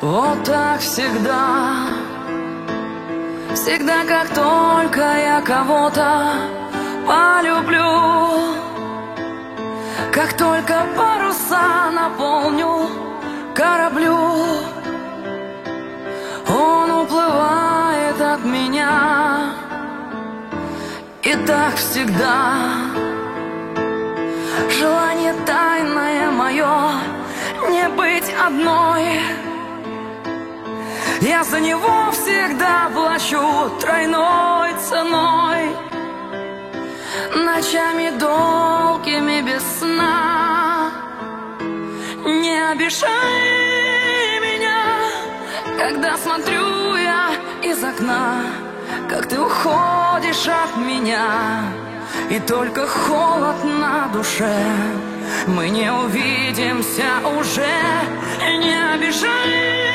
Вот так всегда, всегда, как только я кого-то полюблю, как только паруса наполню кораблю, он уплывает от меня. И так всегда, желание тайное мое не быть одной. Я за него всегда плачу тройной ценой, ночами долгими без сна. Не обижай меня, когда смотрю я из окна, как ты уходишь от меня, и только холод на душе. Мы не увидимся уже. Не обижай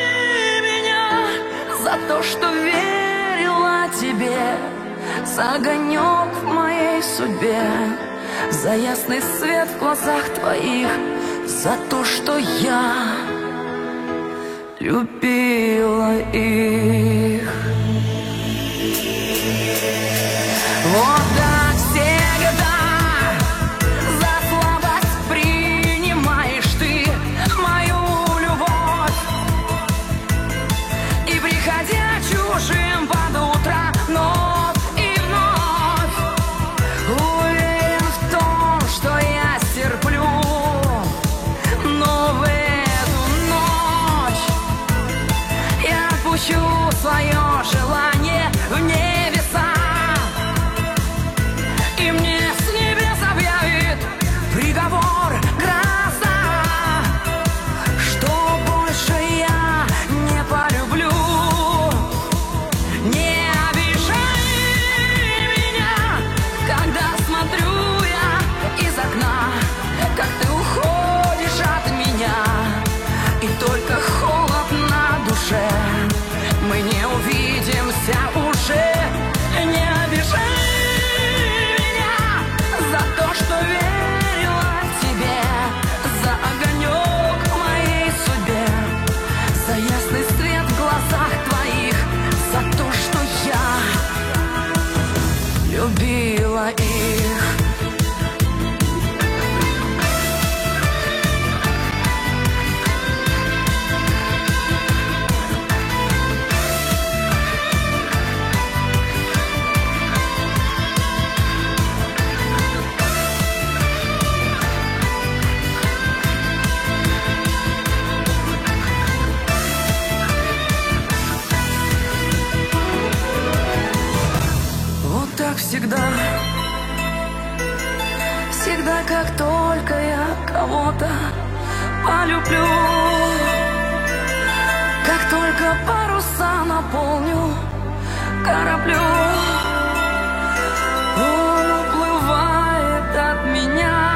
за то, что верила тебе, за огонек в моей судьбе, за ясный свет в глазах твоих, за то, что я любила их. Вот так всегда, за слабость принимаешь ты мою любовь, и приходя чужим под утро вновь и вновь, уверен в том, что я стерплю, но в эту ночь я отпущу свое желание в небеса, и мне с небес объявит приговор гроза, что больше я не полюблю. Не обижай меня, когда смотрю я из окна, как ты уходишь от меня, и только холод на душе. Мы не увидимся уже. Не обижай за то, что верила в тебе, за огонек в моей судьбе, за ясный свет в глазах твоих, за то, что я любила их. Всегда, всегда, как только я кого-то полюблю, как только паруса наполню кораблю, он уплывает от меня.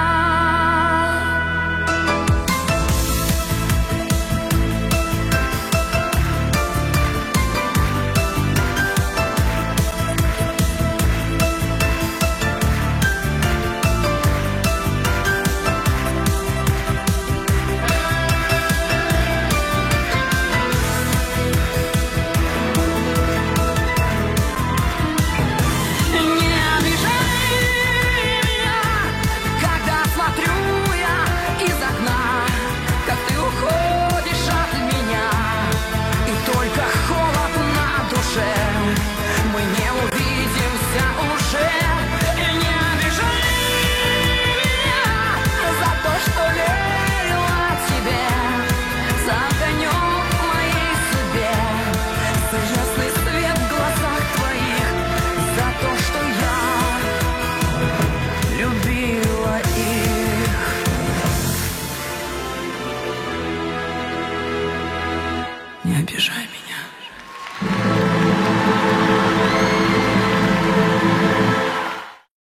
Не обижай меня.